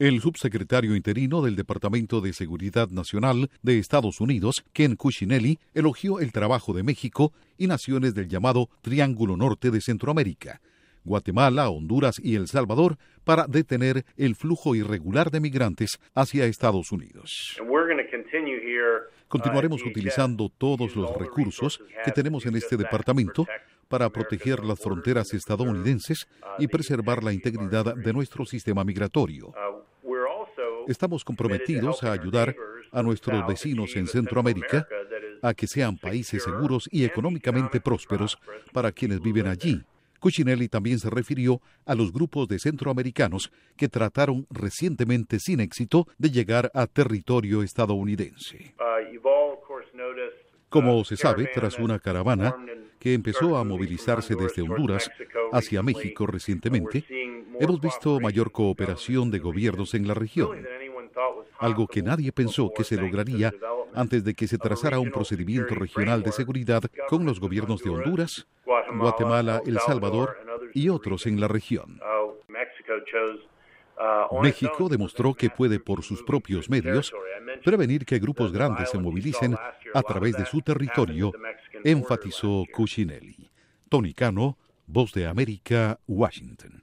El subsecretario interino del Departamento de Seguridad Nacional de Estados Unidos, Ken Cuccinelli, elogió el trabajo de México y naciones del llamado Triángulo Norte de Centroamérica, Guatemala, Honduras y El Salvador, para detener el flujo irregular de migrantes hacia Estados Unidos. Continuaremos utilizando todos los recursos que tenemos en este departamento para proteger las fronteras estadounidenses y preservar la integridad de nuestro sistema migratorio. Estamos comprometidos a ayudar a nuestros vecinos en Centroamérica a que sean países seguros y económicamente prósperos para quienes viven allí. Cuccinelli también se refirió a los grupos de centroamericanos que trataron recientemente sin éxito de llegar a territorio estadounidense. Como se sabe, tras una caravana que empezó a movilizarse desde Honduras hacia México recientemente, hemos visto mayor cooperación de gobiernos en la región, algo que nadie pensó que se lograría antes de que se trazara un procedimiento regional de seguridad con los gobiernos de Honduras, Guatemala, El Salvador y otros en la región. México demostró que puede por sus propios medios prevenir que grupos grandes se movilicen a través de su territorio, enfatizó Cuccinelli. Tony Cano, Voz de América, Washington.